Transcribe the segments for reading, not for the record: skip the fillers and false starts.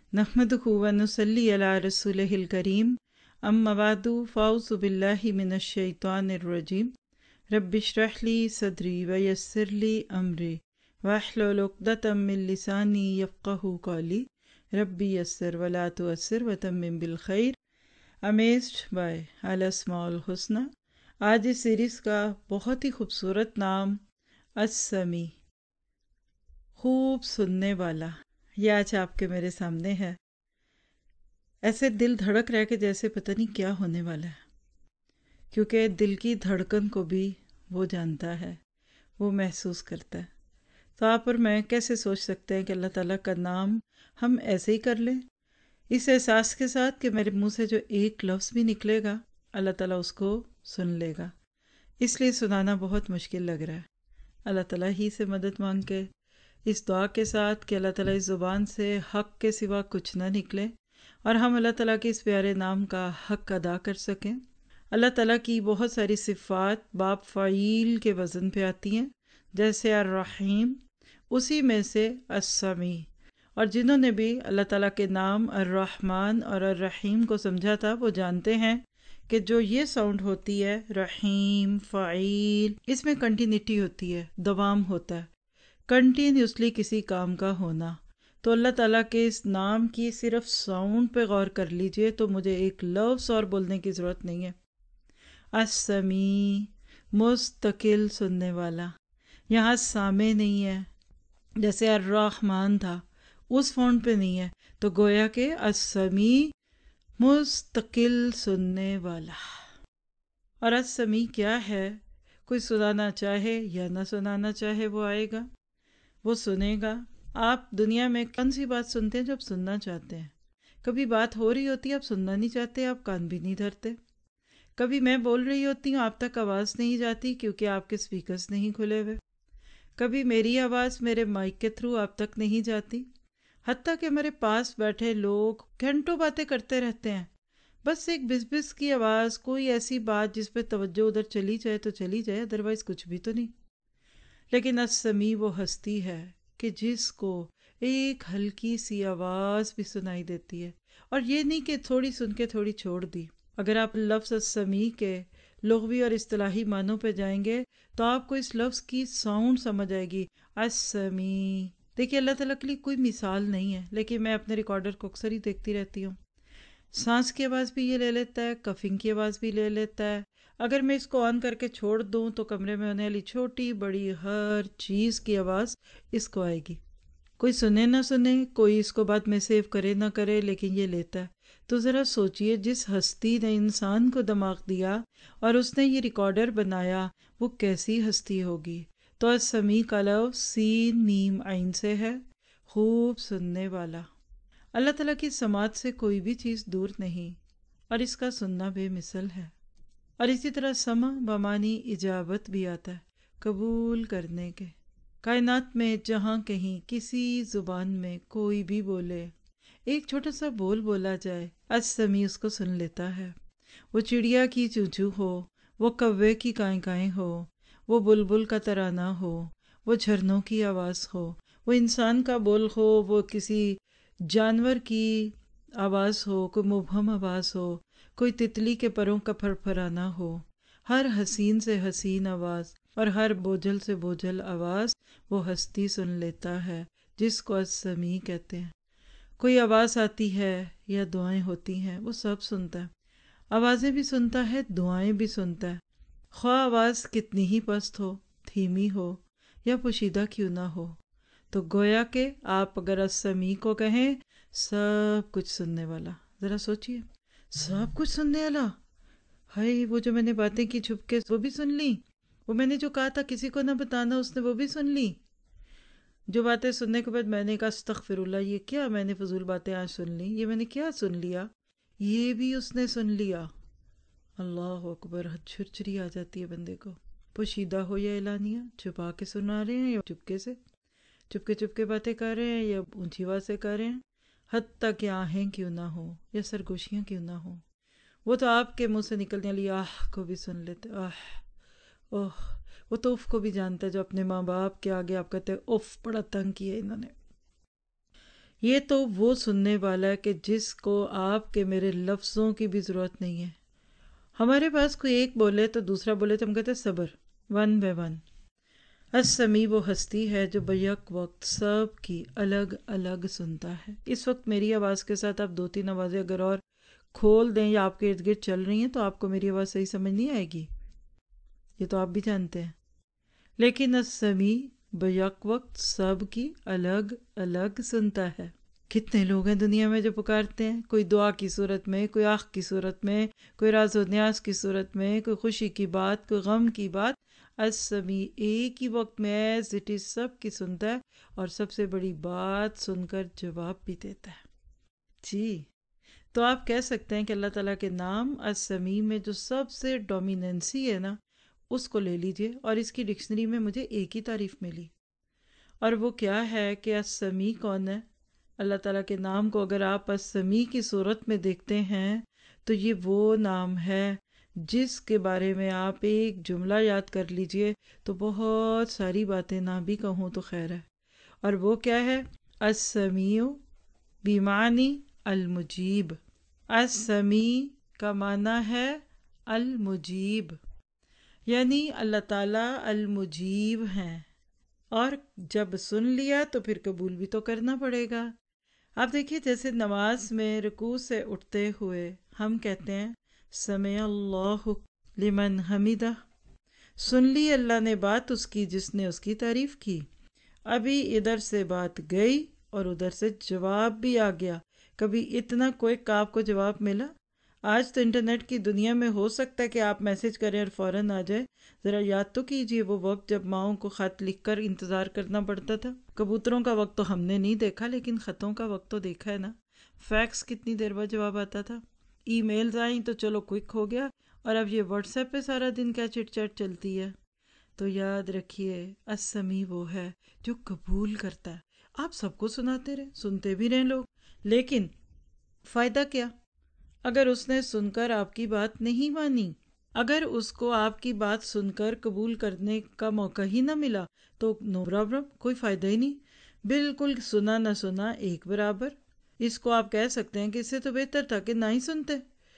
नहमदुहु व नुसल्ली अला रसूलिहिल करीम अम्मा बादु फ़ाऊज़ु बिल्लाहि मिनश शैतानिर रजीम रब्बि इश्रह ली सदरी व यस्सिर ली अमरी वहलुल उक़दतम मिन लिसानी यफ़क़हू क़ौली रब्बि यस्सिर व ला तुअस्सिर व तम्मिम बिल खैर। अमेज़्ड बाय अल अस्माउल हुस्ना। आज इस सीरीज़ का बहुत ही खूबसूरत नाम अस्समी, खूब सुनने वाला, ये आज आपके मेरे सामने है। ऐसे दिल धड़क रहा है कि जैसे पता नहीं क्या होने वाला है, क्योंकि दिल की धड़कन को भी वो जानता है, वो महसूस करता है। तो आप और मैं कैसे सोच सकते हैं कि अल्लाह ताला का नाम हम ऐसे ही कर लें, इस एहसास के साथ कि मेरे मुंह से जो एक लफ्ज़ भी निकलेगा अल्लाह ताला उसको सुन लेगा। इसलिए सुनाना बहुत मुश्किल लग रहा है। अल्लाह ताला ही से मदद मांग के इस दुआ के साथ कि अल्लाह ताला इस ज़ुबान से हक़ के सिवा कुछ ना निकले और हम अल्लाह ताला के इस प्यारे नाम का हक़ अदा कर सकें। अल्लाह ताला की बहुत सारी सिफ़ात बाब फ़ाइल के वज़न पे आती हैं, जैसे अर्रहीम, उसी में से अस्समी। और जिन्होंने भी अल्लाह ताला के नाम अर्रहमान और अर्रहीम को समझा था वो जानते हैं कि जो ये साउंड होती है रहीम, फ़ाइल, इसमें कंटिन्यूटी होती है, दवाम होता है, कंटिन्यूसली किसी काम का होना। तो अल्लाह ताला के इस नाम की सिर्फ साउंड पे गौर कर लीजिए तो मुझे एक लफ्ज़ और बोलने की ज़रूरत नहीं है। अस्समी, मुस्तकिल सुनने वाला। यहाँ सामे नहीं है, जैसे अर्रहमान था उस फ़ॉन्ट पे नहीं है, तो गोया के अस्समी, मुस्तकिल सुनने वाला। और अस्समी क्या है? कोई सुनाना चाहे या ना सुनाना चाहे वो आएगा, वो सुनेगा। आप दुनिया में कौन सी बात सुनते हैं जो आप सुनना चाहते हैं? कभी बात हो रही होती है, आप सुनना नहीं चाहते, आप कान भी नहीं धरते। कभी मैं बोल रही होती हूँ, आप तक आवाज़ नहीं जाती क्योंकि आपके स्पीकर्स नहीं खुले हुए। कभी मेरी आवाज़ मेरे माइक के थ्रू आप तक नहीं जाती। हत्ता कि हमारे पास बैठे लोग घंटों बातें करते रहते हैं, बस एक बिस की आवाज़, कोई ऐसी बात जिस पे तवज्जो उधर चली जाए तो चली जाए, अदरवाइज़ कुछ भी तो नहीं। लेकिन अस्समी वो हस्ती है कि जिसको एक हल्की सी आवाज़ भी सुनाई देती है, और ये नहीं कि थोड़ी सुन के थोड़ी छोड़ दी। अगर आप लफ्ज़ अस्समी के लुग़वी और इस्तिलाही मानों पे जाएंगे तो आपको इस लफ्ज़ की साउंड समझ आएगी, अस्समी। देखिए, अल्लाह ताला के लिए कोई मिसाल नहीं है, लेकिन मैं अपने रिकॉर्डर को अक्सर ही देखती रहती हूँ। सांस की आवाज़ भी ये ले लेता है, कफिंग की आवाज़ भी ले लेता है। अगर मैं इसको ऑन करके छोड़ दूँ तो कमरे में होने वाली छोटी बड़ी हर चीज़ की आवाज़ इसको आएगी। कोई सुने ना सुने, कोई इसको बाद में सेव करे ना करे, लेकिन ये लेता है। तो ज़रा सोचिए, जिस हस्ती ने इंसान को दिमाग दिया और उसने ये रिकॉर्डर बनाया, वो कैसी हस्ती होगी। तो अस्समी का लफ्ज़ सीन मीम आइन से है, खूब सुनने वाला। अल्लाह ताला की समात से कोई भी चीज़ दूर नहीं और इसका सुनना बेमिसल है। और इसी तरह समा बमानी इजाबत भी आता है, कबूल करने के। कायनात में जहाँ कहीं किसी ज़ुबान में कोई भी बोले, एक छोटा सा बोल बोला जाए, अस्समी उसको सुन लेता है। वो चिड़िया की चूचू हो, वो कव्वे की काएं काएं हो, वो बुलबुल का तराना हो, वो झरनों की आवाज़ हो, वो इंसान का बोल हो, वो किसी जानवर की आवाज़ हो, कोई मुबहम आवाज़ हो, कोई तितली के परों का फरफराना हो, हर हसीन से हसीन आवाज़ और हर बोझल से बोझल आवाज़ वो हस्ती सुन लेता है, जिसको अस्समी कहते हैं। कोई आवाज़ आती है या दुआएं होती हैं, वो सब सुनता है। आवाज़ें भी सुनता है, दुआएं भी सुनता है, ख्वाह आवाज़ कितनी ही पस्त हो, धीमी हो या पोशीदा क्यों ना हो। तो गोया के आप अगर अस्समी को कहें, सब कुछ सुनने वाला। ज़रा सोचिए, सब कुछ सुनने वाला। हाय, वो जो मैंने बातें की छुप के वो भी सुन ली, वो मैंने जो कहा था किसी को ना बताना उसने वो भी सुन ली, जो बातें सुनने के बाद मैंने कहा अस्तगफिरुल्लाह, ये क्या मैंने फजूल बातें आज सुन ली, ये मैंने क्या सुन लिया, ये भी उसने सुन लिया। अल्लाह अकबर, छुरछुरी आ जाती है बंदे को। पोशीदा हो या एलानिया, छुपा के सुना रहे हैं या चुपके से, चुपके चुपके बातें कर रहे हैं या ऊंची आवाज़ से कर रहे हैं, हत्ता कि आहें क्यों ना हो या सरगोशियाँ क्यों ना हो, वो तो आपके मुंह से निकलने वाली आह को भी सुन लेते। आह, ओह, वो तो उफ को भी जानता है, जो अपने माँ बाप के आगे आप कहते हैं उफ, बड़ा तंग किया इन्होंने। یہ تو وہ سننے والا ہے کہ جس کو آپ کے میرے لفظوں کی بھی ضرورت نہیں ہے. ہمارے پاس کوئی ایک بولے تو دوسرا بولے تو ہم کہتے ہیں صبر، ون بائی ون. السمیع وہ ہستی ہے جو بیک وقت سب کی الگ الگ سنتا ہے. اس وقت میری آواز کے ساتھ آپ 2-3 آوازیں اگر اور کھول دیں یا آپ کے ارد گرد چل رہی ہیں تو آپ کو میری آواز صحیح سمجھ نہیں آئے گی، یہ تو آپ بھی جانتے ہیں. لیکن السمیع بیک وقت سب کی الگ الگ سنتا ہے. کتنے لوگ ہیں دنیا میں جو پکارتے ہیں، کوئی دعا کی صورت میں، کوئی آہ کی صورت میں، کوئی راز و نیاز کی صورت میں، کوئی خوشی کی بات، کوئی غم کی بات. السمیع ایک ہی وقت میں ایز اٹ از سب کی سنتا ہے، اور سب سے بڑی بات سن کر جواب بھی دیتا ہے. جی تو آپ کہہ سکتے ہیں کہ اللہ تعالیٰ کے نام السمیع میں جو سب سے ڈومیننسی ہے نا، اس کو لے لیجئے. اور اس کی ڈکشنری میں مجھے ایک ہی تعریف ملی، اور وہ کیا ہے کہ السمیع کون ہے. اللہ تعالیٰ کے نام کو اگر آپ السمیع کی صورت میں دیکھتے ہیں تو یہ وہ نام ہے جس کے بارے میں آپ ایک جملہ یاد کر لیجئے تو بہت ساری باتیں نہ بھی کہوں تو خیر ہے. اور وہ کیا ہے؟ السمیع بیمعنی المجیب. السمیع کا معنی ہے المجیب، یعنی اللہ تعالیٰ المجیب ہیں، اور جب سن لیا تو پھر قبول بھی تو کرنا پڑے گا. آپ دیکھیے جیسے نماز میں رکوع سے اٹھتے ہوئے ہم کہتے ہیں سمع اللہ لمن حمیدہ، سن لی اللہ نے بات اس کی جس نے اس کی تعریف کی. ابھی ادھر سے بات گئی اور ادھر سے جواب بھی آ گیا. کبھی اتنا کوئک آپ کو جواب ملا؟ آج تو انٹرنیٹ کی دنیا میں ہو سکتا ہے کہ آپ میسج کریں اور فوراً آ جائے. ذرا یاد تو کیجئے وہ وقت جب ماؤں کو خط لکھ کر انتظار کرنا پڑتا تھا. کبوتروں کا وقت تو ہم نے نہیں دیکھا، لیکن خطوں کا وقت تو دیکھا ہے نا. فیکس کتنی دیر بعد جواب آتا تھا. ای میلز آئیں تو چلو کوئک ہو گیا، اور اب یہ واٹس ایپ پہ سارا دن کیا چٹ چیٹ چلتی ہے. تو یاد رکھیے السمیع وہ ہے جو قبول کرتا ہے. آپ سب کو سناتے رہیں، سنتے بھی رہیں لوگ، لیکن فائدہ کیا اگر اس نے سن کر آپ کی بات نہیں مانی؟ اگر اس کو آپ کی بات سن کر قبول کرنے کا موقع ہی نہ ملا تو نو پرابلم، کوئی فائدہ ہی نہیں. بالکل سنا نہ سنا ایک برابر. اس کو آپ کہہ سکتے ہیں کہ اس سے تو بہتر تھا کہ نہ ہی سنتے.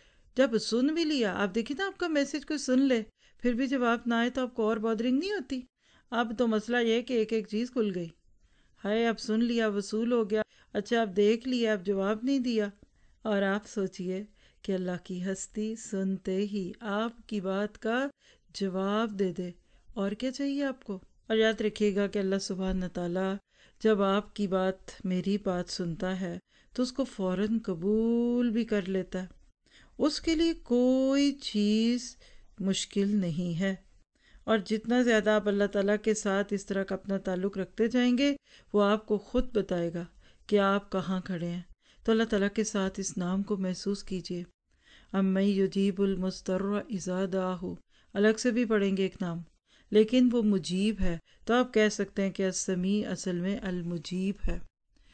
جب سن بھی لیا، آپ دیکھیں نا آپ کا میسج کوئی سن لے پھر بھی جواب نہ آئے تو آپ کو اور بادرنگ نہیں ہوتی؟ اب تو مسئلہ یہ ہے کہ ایک ایک چیز کھل گئی. ہائے اب سن لیا، وصول ہو گیا، اچھا اب دیکھ لیا، اب جواب نہیں دیا. اور آپ سوچئے کہ اللہ کی ہستی سنتے ہی آپ کی بات کا جواب دے دے، اور کیا چاہیے آپ کو. اور یاد رکھیے گا کہ اللہ سبحانہ تعالیٰ جب آپ کی بات، میری بات سنتا ہے تو اس کو فوراً قبول بھی کر لیتا ہے. اس کے لیے کوئی چیز مشکل نہیں ہے. اور جتنا زیادہ آپ اللہ تعالیٰ کے ساتھ اس طرح کا اپنا تعلق رکھتے جائیں گے وہ آپ کو خود بتائے گا کہ آپ کہاں کھڑے ہیں. تو اللہ تعالیٰ کے ساتھ اس نام کو محسوس کیجئے. اَمَّن یُجِیبُ الْمُضْطَرَّ اِذَا دَعَاهُ، الگ سے بھی پڑھیں گے ایک نام، لیکن وہ مجیب ہے. تو آپ کہہ سکتے ہیں کہ السمیع اصل میں المجیب ہے.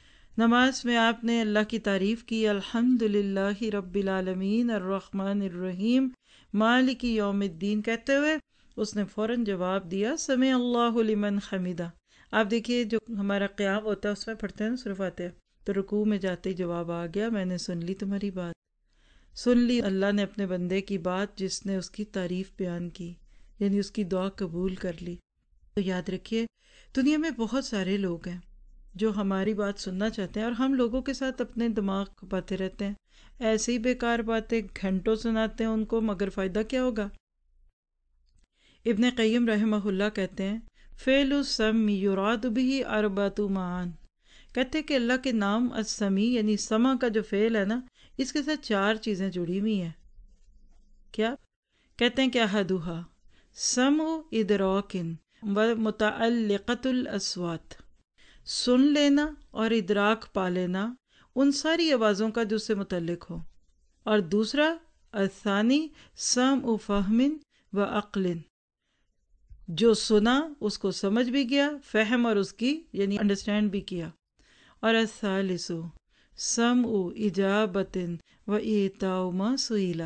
نماز میں آپ نے اللہ کی تعریف کی، الحمدللہ رب العالمین الرحمن الرحیم مالک یوم الدین کہتے ہوئے اس نے فوراً جواب دیا سمع اللہ لمن حمیدہ. آپ دیکھیے جو ہمارا قیام ہوتا ہے اس میں پڑھتے ہیں نا سورہ فاتحہ، تو رکوع میں جاتے ہی جواب آ گیا، میں نے سن لی تمہاری بات. سن لی اللہ نے اپنے بندے کی بات جس نے اس کی تعریف بیان کی، یعنی اس کی دعا قبول کر لی. تو یاد رکھیے دنیا میں بہت سارے لوگ ہیں جو ہماری بات سننا چاہتے ہیں، اور ہم لوگوں کے ساتھ اپنے دماغ کھپاتے رہتے ہیں، ایسے ہی بیکار باتیں گھنٹوں سناتے ہیں ان کو، مگر فائدہ کیا ہوگا. ابن قیم رحمہ اللہ کہتے ہیں فعل السمع یراد به اربعۃ معان، کہتے ہیں کہ اللہ کے نام السمیع یعنی سمع کا جو فعل ہے نا، اس کے ساتھ 4 چیزیں جڑی ہوئی ہیں. کیا کہتے ہیں کہ احدھا سمع ادراک و متعلقۃ الاصوات، سن لینا اور ادراک پا لینا ان ساری آوازوں کا جو اس سے متعلق ہو. اور دوسرا الثانی سمع فہم و عقل، جو سنا اس کو سمجھ بھی گیا، فہم اور اس کی یعنی انڈرسٹینڈ بھی کیا. اور الثالث سمع اجابت و اعطاء ما سئل،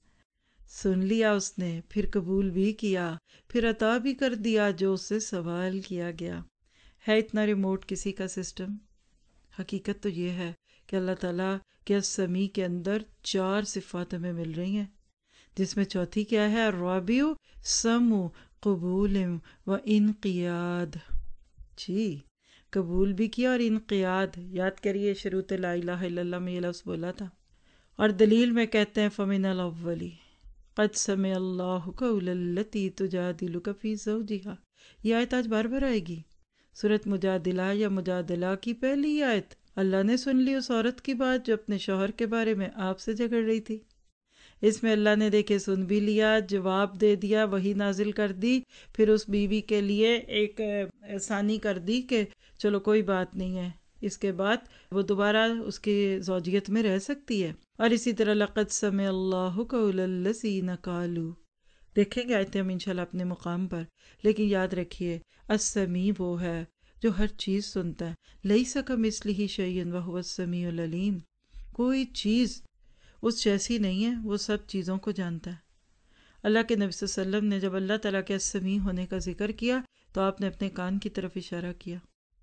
سن لیا اس نے پھر قبول بھی کیا، پھر عطا بھی کر دیا جو اس سے سوال کیا گیا. ہے اتنا ریموٹ کسی کا سسٹم؟ حقیقت تو یہ ہے کہ اللہ تعالیٰ کے السمیع کے اندر 4 صفات ہمیں مل رہی ہیں، جس میں چوتھی کیا ہے؟ الرابع سمع قبول و انقیاد. جی قبول بھی کیا اور انقیاد. یاد کریے شروط لا الہ الا اللہ میں یہ لفظ بولا تھا. اور دلیل میں کہتے ہیں فمن الاولی قد سمع اللہ قول التی تجادلک فی زوجہا. یہ آیت آج بار بار آئے گی. سورۃ مجادلہ یا مجادلہ کی پہلی آیت. اللہ نے سن لی اس عورت کی بات جو اپنے شوہر کے بارے میں آپ سے جھگڑ رہی تھی. اس میں اللہ نے دیکھے سن بھی لیا، جواب دے دیا، وحی نازل کر دی، پھر اس بیوی کے لیے ایک آسانی کر دی کہ چلو کوئی بات نہیں ہے، اس کے بعد وہ دوبارہ اس کی زوجیت میں رہ سکتی ہے. اور اسی طرح لقد سمع اللہ قول الذین قالوا. دیکھیں گے آیتیں ہم انشاءاللہ اپنے مقام پر، لیکن یاد رکھیے السمیع وہ ہے جو ہر چیز سنتا ہے. لیس کمثلہ شیء وہو السمیع العلیم. کوئی چیز اس جیسی نہیں ہے، وہ سب چیزوں کو جانتا ہے. اللہ کے نبی صلی اللہ علیہ وسلم نے جب اللہ تعالیٰ کے السمیع ہونے کا ذکر کیا تو آپ نے اپنے کان کی طرف اشارہ کیا.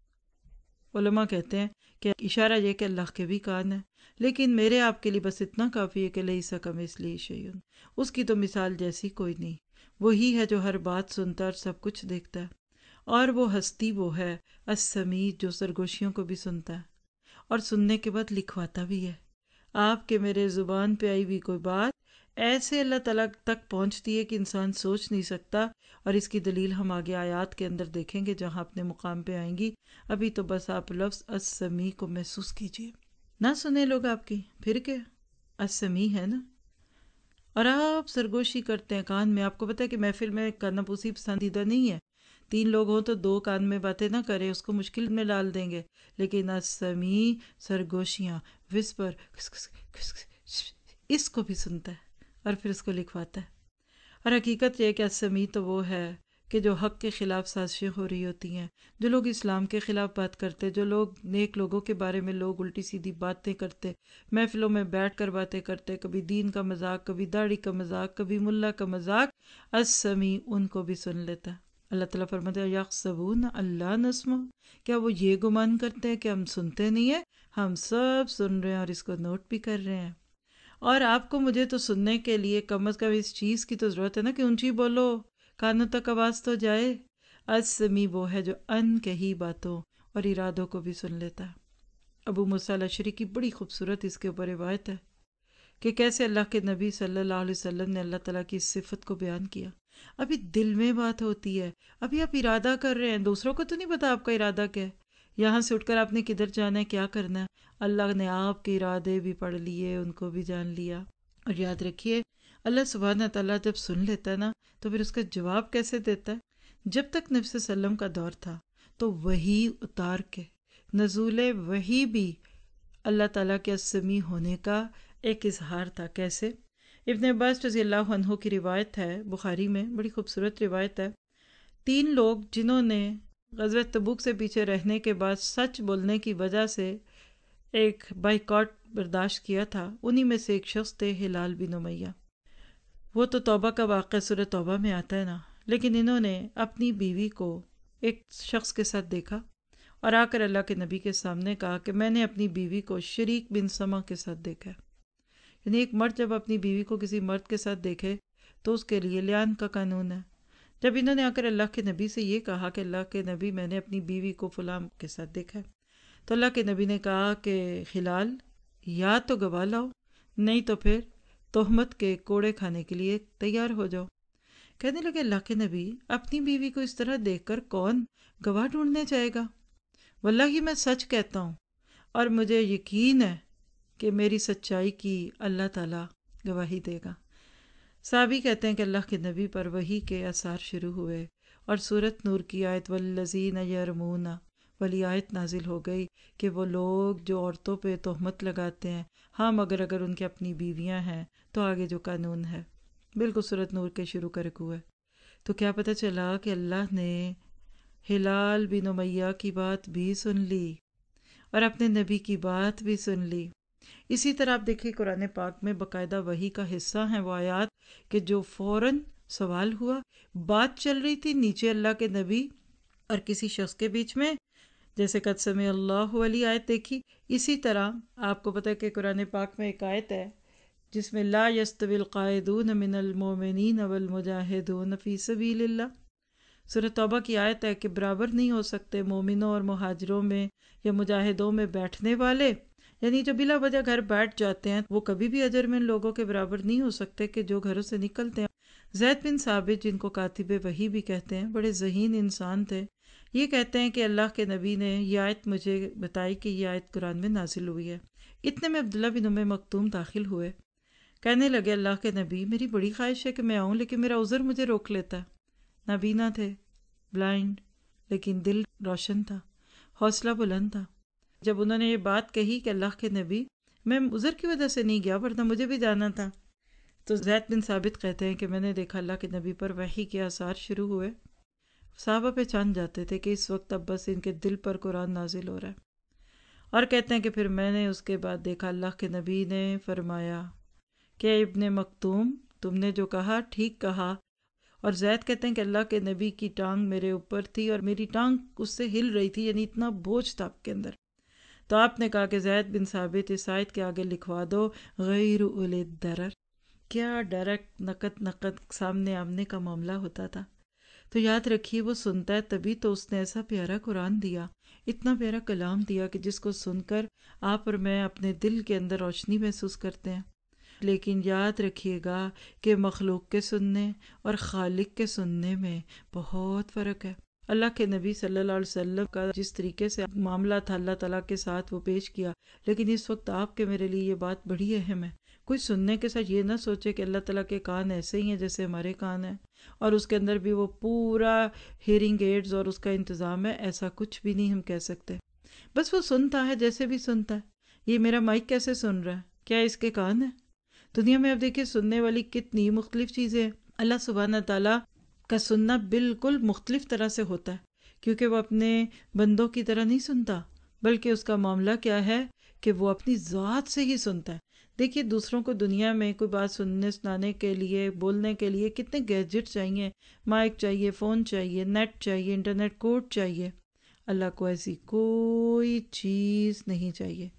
علماء کہتے ہیں کہ اشارہ یہ کہ اللہ کے بھی کان ہیں، لیکن میرے آپ کے لیے بس اتنا کافی ہے کہ لیس کمثلہ شیء. اس کی تو مثال جیسی کوئی نہیں. وہی ہے جو ہر بات سنتا ہے اور سب کچھ دیکھتا ہے. اور وہ ہستی وہ ہے السمیع جو سرگوشیوں کو بھی سنتا ہے اور سننے کے بعد لکھواتا بھی ہے. آپ کے میرے زبان پہ آئی ہوئی کوئی بات ایسے اللہ تعالیٰ تک پہنچتی ہے کہ انسان سوچ نہیں سکتا. اور اس کی دلیل ہم آگے آیات کے اندر دیکھیں گے جہاں اپنے مقام پہ آئیں گی. ابھی تو بس آپ لفظ السمیع کو محسوس کیجئے. نہ سنے لوگ آپ کی، پھر کیا السمیع ہے نا. اور آپ سرگوشی کرتے ہیں کان میں. آپ کو پتہ ہے کہ محفل میں کانا پوسی پسندیدہ نہیں ہے. 3 لوگ ہوں تو 2 کان میں باتیں نہ کریں، اس کو مشکل میں ڈال دیں گے. لیکن السمیع سرگوشیاں، وسپر، اس کو بھی سنتا ہے اور پھر اس کو لکھواتا ہے. اور حقیقت یہ کہ السمیع تو وہ ہے کہ جو حق کے خلاف سازشیں ہو رہی ہوتی ہیں، جو لوگ اسلام کے خلاف بات کرتے، جو لوگ نیک لوگوں کے بارے میں لوگ الٹی سیدھی باتیں کرتے، محفلوں میں بیٹھ کر باتیں کرتے، کبھی دین کا مذاق، کبھی داڑھی کا مذاق، کبھی ملا کا مذاق، السمیع ان کو بھی سن لیتا ہے. اللہ تعالیٰ فرماتے ہیں یحسبون اللہ نسمع. کیا وہ یہ گمان کرتے ہیں کہ ہم سنتے نہیں ہیں؟ ہم سب سن رہے ہیں اور اس کو نوٹ بھی کر رہے ہیں. اور آپ کو مجھے تو سننے کے لیے کم از کم اس چیز کی تو ضرورت ہے نا کہ اونچی بولو، کانوں تک آواز تو جائے. السمیع وہ ہے جو ان کہی باتوں اور ارادوں کو بھی سن لیتا ہے. ابو موسیٰ الاشعری کی بڑی خوبصورت اس کے اوپر روایت ہے کہ کیسے اللہ کے نبی صلی اللہ علیہ وسلم نے اللہ تعالیٰ کی اس صفت کو بیان کیا. ابھی دل میں بات ہوتی ہے، ابھی آپ ارادہ کر رہے ہیں، دوسروں کو تو نہیں پتا آپ کا ارادہ کیا ہے. یہاں سے اٹھ کر آپ نے کدھر جانا ہے، کیا کرنا ہے. اللہ نے آپ کے ارادے بھی پڑھ لیے، ان کو بھی جان لیا. اور یاد رکھیے اللہ سبحانہ تعالیٰ جب سن لیتا ہے نا تو پھر اس کا جواب کیسے دیتا ہے. جب تک نبی صلی اللہ علیہ وسلم کا دور تھا تو وحی اتار کے نزول وحی بھی اللہ تعالیٰ کے السمیع ہونے کا ایک اظہار تھا. کیسے؟ ابن عباس رضی اللہ عنہ کی روایت ہے، بخاری میں بڑی خوبصورت روایت ہے. 3 لوگ جنہوں نے غزوہ تبوک سے پیچھے رہنے کے بعد سچ بولنے کی وجہ سے ایک بائیکاٹ برداشت کیا تھا، انہی میں سے ایک شخص تھے ہلال بن امیہ. وہ تو توبہ کا واقعہ سورہ توبہ میں آتا ہے نا. لیکن انہوں نے اپنی بیوی کو ایک شخص کے ساتھ دیکھا اور آ کر اللہ کے نبی کے سامنے کہا کہ میں نے اپنی بیوی کو شریک بن سما کے ساتھ دیکھا. یعنی ایک مرد جب اپنی بیوی کو کسی مرد کے ساتھ دیکھے تو اس کے لیے لیان کا قانون ہے. جب انہوں نے آ کر اللہ کے نبی سے یہ کہا کہ اللہ کے نبی میں نے اپنی بیوی کو فلاں کے ساتھ دیکھا، تو اللہ کے نبی نے کہا کہ ہلال یا تو گواہ لاؤ، نہیں تو پھر تہمت کے کوڑے کھانے کے لیے تیار ہو جاؤ. کہنے لگے اللہ کے نبی اپنی بیوی کو اس طرح دیکھ کر کون گواہ ڈھونڈنے جائے گا؟ واللہ میں سچ کہتا ہوں اور مجھے یقین ہے کہ میری سچائی کی اللہ تعالیٰ گواہی دے گا. صحابی کہتے ہیں کہ اللہ کے نبی پر وحی کے اثار شروع ہوئے اور سورۃ نور کی آیت والذین یرمون والی آیت نازل ہو گئی کہ وہ لوگ جو عورتوں پہ تہمت لگاتے ہیں، ہاں مگر اگر ان کی اپنی بیویاں ہیں تو آگے جو قانون ہے بالکل سورۃ نور کے شروع کا رکوع ہے. تو کیا پتہ چلا کہ اللہ نے ہلال بن امیہ کی بات بھی سن لی اور اپنے نبی کی بات بھی سن لی. اسی طرح آپ دیکھیے قرآن پاک میں باقاعدہ وحی کا حصہ ہیں وہ آیات کہ جو فوراً سوال ہوا، بات چل رہی تھی نیچے اللہ کے نبی اور کسی شخص کے بیچ میں، جیسے قد سمع اللہ والی آیت دیکھی، اسی طرح آپ کو پتہ ہے کہ قرآن پاک میں ایک آیت ہے جس میں لا یستوی القاعدون من المؤمنین والمجاہدون فی سبیل اللہ، سورۃ توبہ کی آیت ہے کہ برابر نہیں ہو سکتے مومنوں اور مہاجروں میں یا مجاہدوں میں بیٹھنے والے، یعنی جو بلا وجہ گھر بیٹھ جاتے ہیں وہ کبھی بھی اجر میں ان لوگوں کے برابر نہیں ہو سکتے کہ جو گھروں سے نکلتے ہیں۔ زید بن ثابت، جن کو کاتب وحی بھی کہتے ہیں، بڑے ذہین انسان تھے، یہ کہتے ہیں کہ اللہ کے نبی نے یہ آیت مجھے بتائی کہ یہ آیت قرآن میں نازل ہوئی ہے۔ اتنے میں عبداللہ بن ام مکتوم داخل ہوئے، کہنے لگے اللہ کے نبی، میری بڑی خواہش ہے کہ میں آؤں لیکن میرا عذر مجھے روک لیتا ہے۔ نابینا تھے، بلائنڈ، لیکن دل روشن تھا، حوصلہ بلند تھا۔ جب انہوں نے یہ بات کہی کہ اللہ کے نبی میں عذر کی وجہ سے نہیں گیا ورنہ مجھے بھی جانا تھا، تو زید بن ثابت کہتے ہیں کہ میں نے دیکھا اللہ کے نبی پر وحی کے آثار شروع ہوئے، صحابہ پہچان جاتے تھے کہ اس وقت اب بس ان کے دل پر قرآن نازل ہو رہا ہے۔ اور کہتے ہیں کہ پھر میں نے اس کے بعد دیکھا اللہ کے نبی نے فرمایا کہ ابن مکتوم تم نے جو کہا ٹھیک کہا، اور زید کہتے ہیں کہ اللہ کے نبی کی ٹانگ میرے اوپر تھی اور میری ٹانگ اس سے ہل رہی تھی، یعنی اتنا بوجھ تھا آپ کے اندر۔ تو آپ نے کہا کہ زید بن ثابت اس آیت کے آگے لکھوا دو غیر اولی الضرر۔ کیا ڈائریکٹ نقد سامنے آمنے کا معاملہ ہوتا تھا۔ تو یاد رکھیے وہ سنتا ہے تبھی تو اس نے ایسا پیارا قرآن دیا، اتنا پیارا کلام دیا کہ جس کو سن کر آپ اور میں اپنے دل کے اندر روشنی محسوس کرتے ہیں۔ لیکن یاد رکھیے گا کہ مخلوق کے سننے اور خالق کے سننے میں بہت فرق ہے۔ اللہ کے نبی صلی اللہ علیہ وسلم کا جس طریقے سے معاملہ تھا اللہ تعالیٰ کے ساتھ وہ پیش کیا، لیکن اس وقت آپ کے میرے لیے یہ بات بڑی اہم ہے۔ کوئی سننے کے ساتھ یہ نہ سوچے کہ اللہ تعالیٰ کے کان ایسے ہی ہیں جیسے ہمارے کان ہیں، اور اس کے اندر بھی وہ پورا ہیئرنگ ایڈز اور اس کا انتظام ہے، ایسا کچھ بھی نہیں ہم کہہ سکتے۔ بس وہ سنتا ہے جیسے بھی سنتا ہے۔ یہ میرا مائک کیسے سن رہا ہے، کیا اس کے کان ہیں؟ دنیا میں اب دیکھیے سننے والی کتنی مختلف چیزیں ہیں۔ اللہ سبحانہ تعالیٰ کا سننا بالکل مختلف طرح سے ہوتا ہے، کیونکہ وہ اپنے بندوں کی طرح نہیں سنتا، بلکہ اس کا معاملہ کیا ہے کہ وہ اپنی ذات سے ہی سنتا ہے۔ دیکھیے دوسروں کو دنیا میں کوئی بات سننے سنانے کے لیے بولنے کے لیے کتنے گیجٹ چاہیے، مائک چاہیے، فون چاہیے، نیٹ چاہیے، انٹرنیٹ کوڈ چاہیے۔ اللہ کو ایسی کوئی چیز نہیں چاہیے۔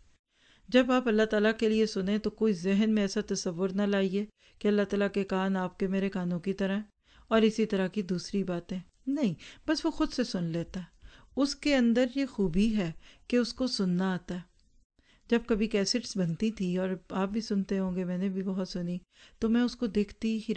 جب آپ اللہ تعالیٰ کے لیے سنیں تو کوئی ذہن میں ایسا تصور نہ لائیے کہ اللہ تعالیٰ کے کان آپ کے میرے کانوں کی طرح اور اسی طرح کی دوسری باتیں نہیں، بس وہ خود سے سن لیتا ہے۔ اس کے اندر یہ خوبی ہے کہ اس کو سننا آتا ہے۔ جب کبھی کیسٹس بنتی تھی، اور آپ بھی سنتے ہوں گے، میں نے بھی بہت سنی، تو میں اس کو دیکھتی ہی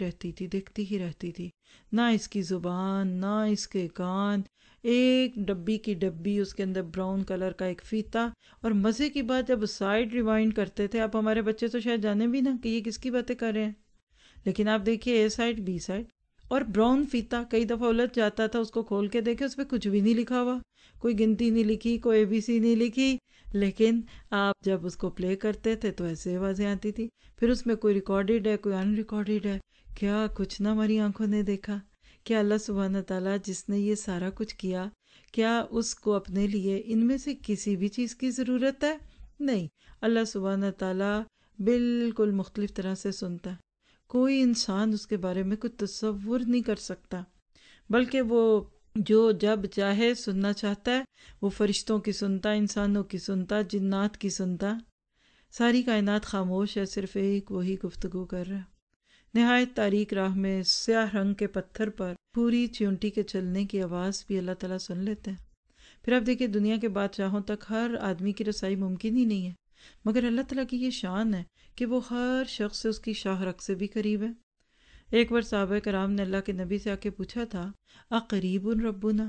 رہتی تھی، نہ اس کی زبان نہ اس کے کان، ایک ڈبی کی ڈبی، اس کے اندر براؤن کلر کا ایک فیتا، اور مزے کی بات جب سائیڈ ریوائنڈ کرتے تھے، اب ہمارے بچے تو شاید جانے بھی نہ کہ یہ کس کی باتیں کر رہے ہیں، لیکن آپ دیکھیے اے سائڈ بی سائڈ اور براؤن فیتا کئی دفعہ الجھ جاتا تھا، اس کو کھول کے دیکھے اس پہ کچھ بھی نہیں لکھا ہوا، کوئی گنتی نہیں لکھی، کوئی ABC نہیں لکھی، لیکن آپ جب اس کو پلے کرتے تھے تو ایسے آوازیں آتی تھی۔ پھر اس میں کوئی ریکارڈڈ ہے، کوئی ان ریکارڈڈ ہے، کیا کچھ نہ ہماری آنکھوں نے دیکھا۔ کیا اللہ سبحانہ تعالیٰ جس نے یہ سارا کچھ کیا، کیا اس کو اپنے لیے ان میں سے کسی بھی چیز کی ضرورت ہے؟ نہیں، اللہ سبحانہ تعالیٰ بالکل مختلف طرح سے سنتا ہے۔ کوئی انسان اس کے بارے میں کوئی تصور نہیں کر سکتا، بلکہ وہ جو جب چاہے سننا چاہتا ہے، وہ فرشتوں کی سنتا، انسانوں کی سنتا، جنات کی سنتا۔ ساری کائنات خاموش ہے، صرف ایک وہی گفتگو کر رہا ہے۔ نہایت تاریک راہ میں سیاہ رنگ کے پتھر پر پوری چیونٹی کے چلنے کی آواز بھی اللہ تعالیٰ سن لیتے ہیں۔ پھر آپ دیکھیے دنیا کے بادشاہوں تک ہر آدمی کی رسائی ممکن ہی نہیں ہے، مگر اللہ تعالیٰ کی یہ شان ہے کہ وہ ہر شخص سے اس کی شاہ رگ سے بھی قریب ہے۔ ایک بار صحابہ کرام نے اللہ کے نبی سے آ کے پوچھا تھا، اقریب ربنا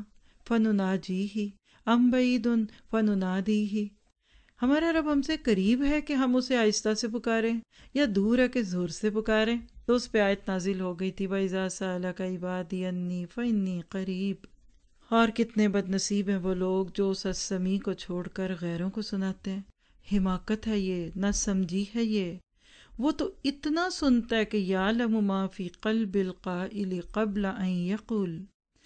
فنناجیہ ام بعید فننادیہ، ہمارا رب ہم سے قریب ہے کہ ہم اسے آہستہ سے پکاریں یا دور ہے کہ زور سے پکاریں؟ تو اس پہ آیت نازل ہو گئی تھی، وَإِذَا سَأَلَكَ عِبَادِي عَنِّي فَإِنِّي قَرِيبٌ۔ اور کتنے بد نصیب ہیں وہ لوگ جو اس السمیع کو چھوڑ کر غیروں کو سناتے ہیں۔ حماقت ہے یہ، نہ سمجھی ہے یہ۔ وہ تو اتنا سنتا ہے کہ یعلم ما فی قلب القائل قبل ان یقول،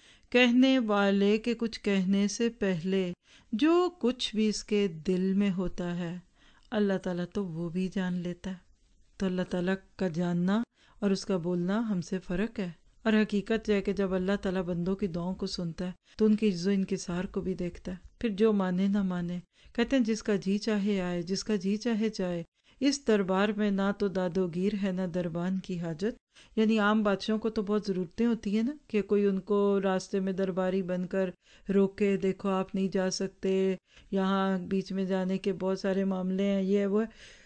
کہنے والے کے کچھ کہنے سے پہلے جو کچھ بھی اس کے دل میں ہوتا ہے اللہ تعالیٰ تو وہ بھی جان لیتا ہے۔ تو اللہ تعالیٰ کا جاننا اور اس کا بولنا ہم سے فرق ہے، اور حقیقت یہ ہے کہ جب اللہ تعالیٰ بندوں کی دعاؤں کو سنتا ہے تو ان کی عجز و انکسار کو بھی دیکھتا ہے۔ پھر جو مانے نہ مانے، کہتے ہیں جس کا جی چاہے آئے، جس کا جی چاہے جائے، اس دربار میں نہ تو دادو گیر ہے نہ دربان کی حاجت. یعنی عام بادشاہوں کو تو بہت ضرورتیں ہوتی ہیں نا کہ کوئی ان کو راستے میں درباری بن کر روکے، دیکھو آپ نہیں جا سکتے، یہاں بیچ میں جانے کے بہت سارے معاملے ہیں، یہ وہ.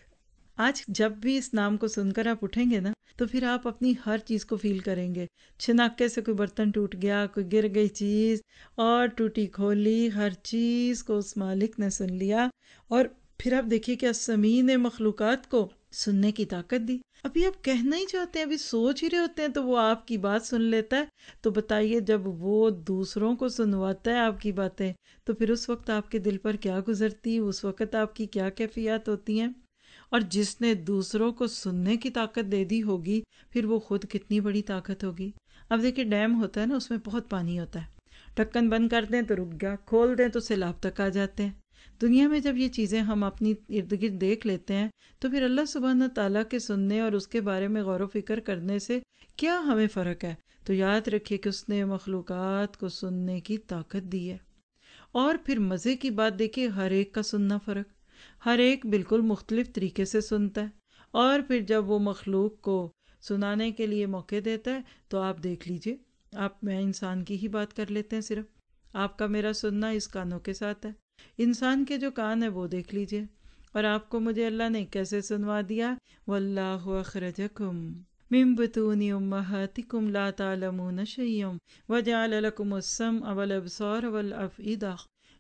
آج جب بھی اس نام کو سن کر آپ اٹھیں گے نا تو پھر آپ اپنی ہر چیز کو فیل کریں گے. چھناکے سے کوئی برتن ٹوٹ گیا، کوئی گر گئی چیز اور ٹوٹی کھولی، ہر چیز کو اس مالک نے سن لیا. اور پھر آپ دیکھیے کہ السمیع نے مخلوقات کو سننے کی طاقت دی. ابھی آپ کہنا ہی چاہتے ہیں، ابھی سوچ ہی رہے ہوتے ہیں تو وہ آپ کی بات سن لیتا ہے. تو بتائیے جب وہ دوسروں کو سنواتا ہے آپ کی باتیں تو پھر اس وقت آپ کے دل پر کیا گزرتی، اس وقت آپ کی کیا کیفیات ہوتی ہیں. اور جس نے دوسروں کو سننے کی طاقت دے دی ہوگی پھر وہ خود کتنی بڑی طاقت ہوگی. اب دیکھیں ڈیم ہوتا ہے نا، اس میں بہت پانی ہوتا ہے، ڈھکن بند کر دیں تو رک گیا، کھول دیں تو سیلاب تک آ جاتے ہیں. دنیا میں جب یہ چیزیں ہم اپنی ارد گرد دیکھ لیتے ہیں تو پھر اللہ سبحانہ تعالیٰ کے سننے اور اس کے بارے میں غور و فکر کرنے سے کیا ہمیں فرق ہے. تو یاد رکھیے کہ اس نے مخلوقات کو سننے کی طاقت دی ہے. اور پھر مزے کی بات دیکھیے، ہر ایک کا سننا فرق، ہر ایک بالکل مختلف طریقے سے سنتا ہے. اور پھر جب وہ مخلوق کو سنانے کے لیے موقع دیتا ہے تو آپ دیکھ لیجئے، آپ میں انسان کی ہی بات کر لیتے ہیں، صرف آپ کا میرا سننا اس کانوں کے ساتھ ہے. انسان کے جو کان ہے وہ دیکھ لیجئے، اور آپ کو مجھے اللہ نے کیسے سنوا دیا. واللہ اخرجکم من بطون امہاتکم لا تعلمون شیئا وجعل لکم السمع والابصار والافئدہ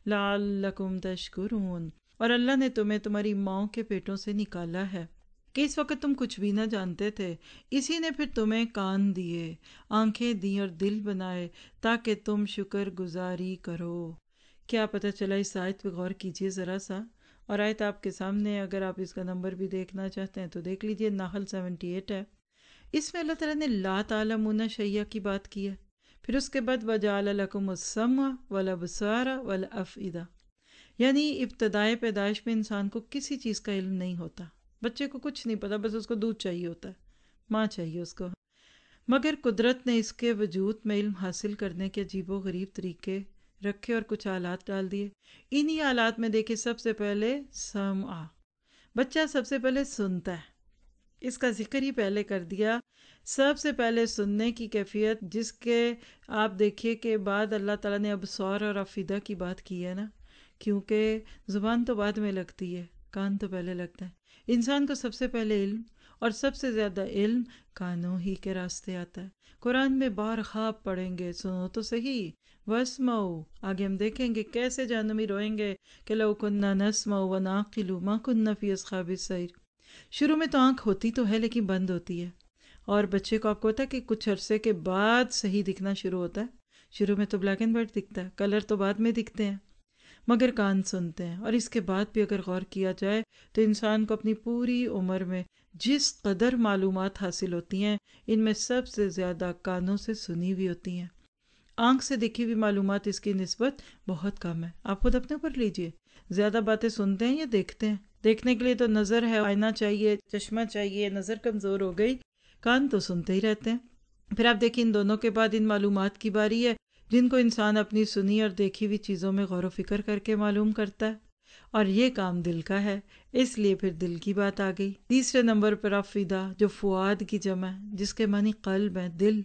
لعلکم تشکرون. اور اللہ نے تمہیں تمہاری ماؤں کے پیٹوں سے نکالا ہے کہ اس وقت تم کچھ بھی نہ جانتے تھے، اسی نے پھر تمہیں کان دیے، آنکھیں دی اور دل بنائے تاکہ تم شکر گزاری کرو. کیا پتہ چلا؟ اس آیت پہ غور کیجئے ذرا سا. اور آیت آپ کے سامنے، اگر آپ اس کا نمبر بھی دیکھنا چاہتے ہیں تو دیکھ لیجئے، نحل 78 ہے. اس میں اللہ تعالیٰ نے لا تعلمون شیئا کی بات کی ہے. پھر اس کے بعد وجعل لکم السمع والابصار والافئدہ، یعنی ابتدائے پیدائش میں انسان کو کسی چیز کا علم نہیں ہوتا، بچے کو کچھ نہیں پتا، بس اس کو دودھ چاہیے ہوتا ہے، ماں چاہیے اس کو. مگر قدرت نے اس کے وجود میں علم حاصل کرنے کے عجیب و غریب طریقے رکھے اور کچھ آلات ڈال دیے. انہی آلات میں دیکھیں سب سے پہلے سمع، بچہ سب سے پہلے سنتا ہے، اس کا ذکر ہی پہلے کر دیا. سب سے پہلے سننے کی کیفیت جس کے آپ دیکھیے کہ بعد اللہ تعالیٰ نے ابصار اور افئدہ کی بات کی ہے نا، کیونکہ زبان تو بعد میں لگتی ہے، کان تو پہلے لگتا ہے. انسان کو سب سے پہلے علم، اور سب سے زیادہ علم کانوں ہی کے راستے آتا ہے. قرآن میں بار خواب پڑھیں گے، سنو تو صحیح، واسمعوا، آگے ہم دیکھیں گے کیسے جہنمی روئیں گے کہ لو کننا نسمع ونعقل ما کننا فی اصحاب السعیر. شروع میں تو آنکھ ہوتی تو ہے لیکن بند ہوتی ہے، اور بچے کو آپ کو پتا ہے کہ کچھ عرصے کے بعد صحیح دکھنا شروع ہوتا ہے. شروع میں تو بلیک اینڈ وائٹ دکھتا ہے، کلر تو بعد میں دکھتے ہیں، مگر کان سنتے ہیں. اور اس کے بعد بھی اگر غور کیا جائے تو انسان کو اپنی پوری عمر میں جس قدر معلومات حاصل ہوتی ہیں ان میں سب سے زیادہ کانوں سے سنی ہوئی ہوتی ہیں. آنکھ سے دیکھی ہوئی معلومات اس کی نسبت بہت کم ہے. آپ خود اپنے اوپر لیجئے، زیادہ باتیں سنتے ہیں یا دیکھتے ہیں؟ دیکھنے کے لیے تو نظر ہے، آئینہ چاہیے، چشمہ چاہیے، نظر کمزور ہو گئی، کان تو سنتے ہی رہتے ہیں. پھر آپ دیکھیں ان دونوں کے بعد ان معلومات کی باری ہے جن کو انسان اپنی سنی اور دیکھی ہوئی چیزوں میں غور و فکر کر کے معلوم کرتا ہے، اور یہ کام دل کا ہے، اس لیے پھر دل کی بات آ گئی. تیسرے نمبر پر افئدہ، جو فؤاد کی جمع ہے، جس کے معنی قلب ہے، دل،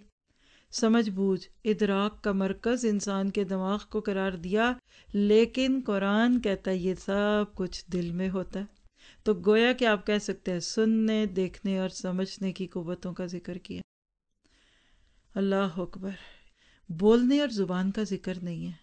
سمجھ بوجھ، ادراک کا مرکز انسان کے دماغ کو قرار دیا. لیکن قرآن کہتا ہے یہ سب کچھ دل میں ہوتا ہے. تو گویا کہ آپ کہہ سکتے ہیں سننے، دیکھنے اور سمجھنے کی قوتوں کا ذکر کیا. اللہ اکبر. بولنے اور زبان کا ذکر نہیں ہے.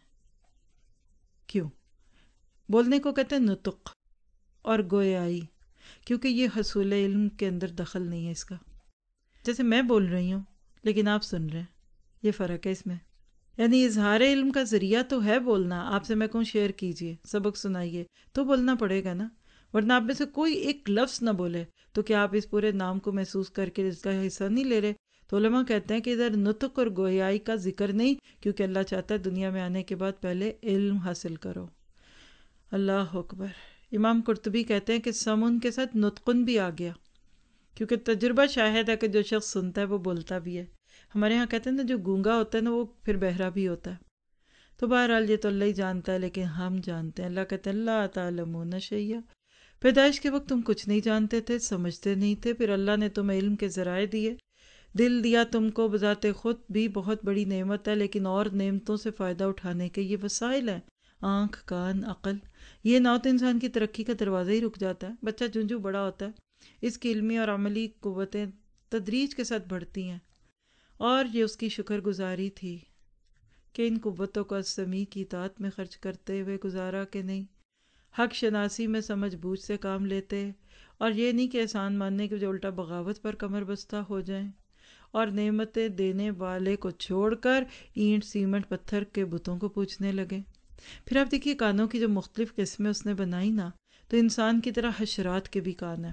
کیوں؟ بولنے کو کہتے ہیں نطق اور گویائی، کیونکہ یہ حصول علم کے اندر دخل نہیں ہے اس کا. جیسے میں بول رہی ہوں لیکن آپ سن رہے ہیں، یہ فرق ہے اس میں. یعنی اظہار علم کا ذریعہ تو ہے بولنا. آپ سے میں کہوں شیئر کیجئے، سبق سنائیے، تو بولنا پڑے گا نا، ورنہ آپ میں سے کوئی ایک لفظ نہ بولے تو کیا آپ اس پورے نام کو محسوس کر کے اس کا حصہ نہیں لے رہے؟ تو علماء کہتے ہیں کہ ادھر نطق اور گویائی کا ذکر نہیں، کیونکہ اللہ چاہتا ہے دنیا میں آنے کے بعد پہلے علم حاصل کرو. اللہ اکبر. امام قرطبی کہتے ہیں کہ سمن کے ساتھ نطقن بھی آ گیا، کیونکہ تجربہ شاہد ہے کہ جو شخص سنتا ہے وہ بولتا بھی ہے. ہمارے ہاں کہتے ہیں نا جو گونگا ہوتا ہے نا وہ پھر بہرا بھی ہوتا ہے. تو بہرحال یہ تو اللہ ہی جانتا ہے، لیکن ہم جانتے ہیں۔ اللہ کہتے ہیں لا تعلمون شیئا، پیدائش کے وقت تم کچھ نہیں جانتے تھے، سمجھتے نہیں تھے، پھر اللہ نے تمہیں علم کے ذرائع دیے، دل دیا تم کو، بذات خود بھی بہت بڑی نعمت ہے، لیکن اور نعمتوں سے فائدہ اٹھانے کے یہ وسائل ہیں، آنکھ، کان، عقل۔ یہ نہ تو انسان کی ترقی کا دروازہ ہی رک جاتا ہے، بچہ جوں جوں بڑا ہوتا ہے اس کی علمی اور عملی قوتیں تدریج کے ساتھ بڑھتی ہیں، اور یہ اس کی شکر گزاری تھی کہ ان قوتوں کو السمیع کی اطاعت میں خرچ کرتے ہوئے گزارا کہ نہیں، حق شناسی میں سمجھ بوجھ سے کام لیتے، اور یہ نہیں کہ احسان ماننے کے جو الٹا بغاوت پر کمر بستہ ہو جائیں اور نعمتیں دینے والے کو چھوڑ کر اینٹ سیمنٹ پتھر کے بتوں کو پوجنے لگے۔ پھر آپ دیکھیے کانوں کی جو مختلف قسمیں اس نے بنائی نا، تو انسان کی طرح حشرات کے بھی کان ہیں۔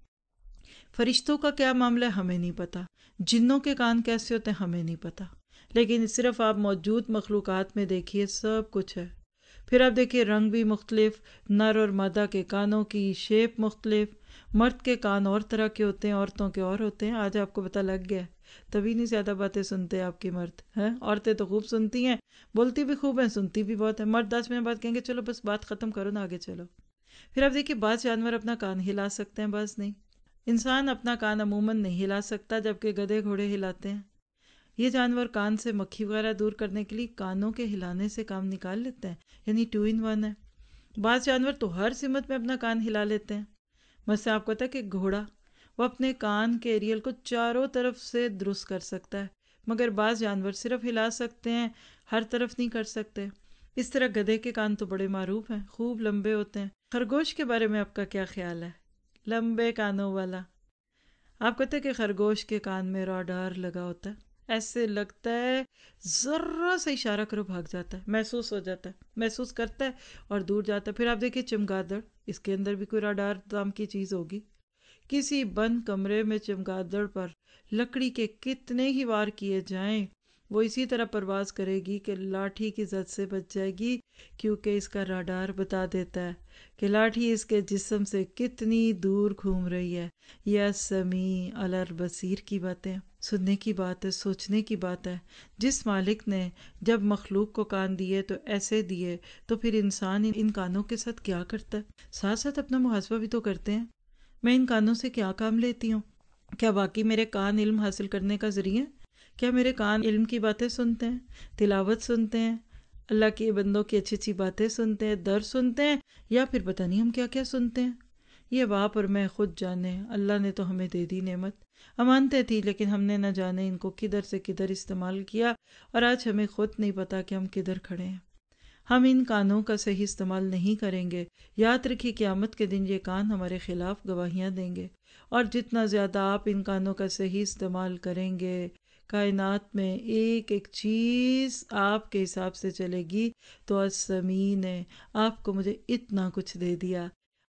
فرشتوں کا کیا معاملہ ہے ہمیں نہیں پتا، جنوں کے کان کیسے ہوتے ہیں ہمیں نہیں پتا، لیکن صرف آپ موجود مخلوقات میں دیکھیے سب کچھ ہے۔ پھر آپ دیکھیے رنگ بھی مختلف، نر اور مادہ کے کانوں کی شیپ مختلف، مرد کے کان اور طرح کے ہوتے ہیں، عورتوں کے اور ہوتے ہیں۔ آج آپ کو پتہ لگ گیا، تبھی نہیں زیادہ باتیں سنتے آپ کے مرد ہیں۔ عورتیں تو خوب سنتی ہیں، بولتی بھی خوب ہیں، سنتی بھی بہت ہیں۔ مرد 10 منٹ بعد کہیں گے چلو بس بات ختم کرو نا، آگے چلو۔ پھر آپ دیکھیے بعض جانور اپنا کان ہلا سکتے ہیں، بعض نہیں۔ انسان اپنا کان عموماً نہیں ہلا سکتا، جبکہ گدھے گھوڑے ہلاتے ہیں۔ یہ جانور کان سے مکھی وغیرہ دور کرنے کے لیے کانوں کے ہلانے سے کام نکال لیتے ہیں، یعنی 2 in 1 ہے۔ بعض جانور تو ہر سمت میں اپنا کان ہلا لیتے ہیں۔ مثلا آپ کو پتا ہے کہ گھوڑا وہ اپنے کان کے ایریل کو چاروں طرف سے درست کر سکتا ہے، مگر بعض جانور صرف ہلا سکتے ہیں، ہر طرف نہیں کر سکتے۔ اس طرح گدھے کے کان تو بڑے معروف ہیں، خوب لمبے ہوتے ہیں۔ خرگوش کے بارے میں آپ کا کیا خیال ہے؟ لمبے کانوں والا۔ آپ کہتے ہیں کہ خرگوش کے کان میں راڈار لگا ہوتا ہے، ایسے لگتا ہے ذرا سا اشارہ کرو بھاگ جاتا ہے، محسوس ہو جاتا ہے، محسوس کرتا ہے اور دور جاتا ہے۔ پھر آپ دیکھیے چمگادڑ، اس کے اندر بھی کوئی راڈار نام کی چیز ہوگی۔ کسی بند کمرے میں چمگادڑ پر لکڑی کے کتنے ہی وار کیے جائیں، وہ اسی طرح پرواز کرے گی کہ لاٹھی کی زد سے بچ جائے گی، کیونکہ اس کا راڈار بتا دیتا ہے کہ لاٹھی اس کے جسم سے کتنی دور گھوم رہی ہے۔ یہ سمیع علی البصیر کی باتیں، سننے کی بات ہے، سوچنے کی بات ہے۔ جس مالک نے جب مخلوق کو کان دیے تو ایسے دیے، تو پھر انسان ان کانوں کے ساتھ کیا کرتا ہے؟ ساتھ ساتھ اپنا محاسبہ بھی تو کرتے ہیں۔ میں ان کانوں سے کیا کام لیتی ہوں؟ کیا واقعی میرے کان علم حاصل کرنے کا ذریعہ ہے؟ کیا میرے کان علم کی باتیں سنتے ہیں، تلاوت سنتے ہیں، اللہ کے بندوں کی اچھی اچھی باتیں سنتے ہیں، درس سنتے ہیں، یا پھر پتہ نہیں ہم کیا کیا سنتے ہیں؟ یہ باپ اور میں خود جانے، اللہ نے تو ہمیں دے دی نعمت، امانتیں تھی، لیکن ہم نے نہ جانے ان کو کدھر سے کدھر استعمال کیا، اور آج ہمیں خود نہیں پتا کہ ہم کدھر کھڑے ہیں۔ ہم ان کانوں کا صحیح استعمال نہیں کریں گے، یاد رکھیے قیامت کے دن یہ کان ہمارے خلاف گواہیاں دیں گے، اور جتنا زیادہ آپ ان کانوں کا صحیح استعمال کریں گے، کائنات میں ایک ایک چیز آپ کے حساب سے چلے گی۔ تو السمیع نے آپ کو مجھے اتنا کچھ دے دیا